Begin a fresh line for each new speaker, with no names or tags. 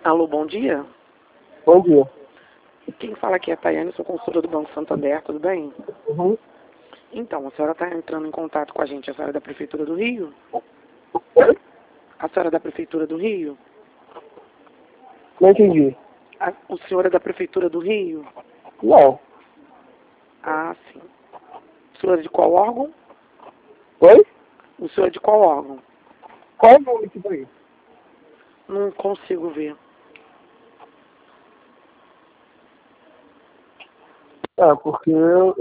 Alô, bom dia.
Bom dia.
Quem fala aqui é a Tayane, sou consultora do Banco Santander, tudo bem?
Uhum.
Então, a senhora está entrando em contato com a gente, a senhora é da Prefeitura do Rio?
Oi?
A senhora é da Prefeitura do Rio?
Não entendi.
O senhor é da Prefeitura do Rio?
Não.
Ah, sim. O senhor é de qual órgão?
Oi?
O senhor é de qual órgão?
Qual é o nome disso aí?
Não consigo ver.
Porque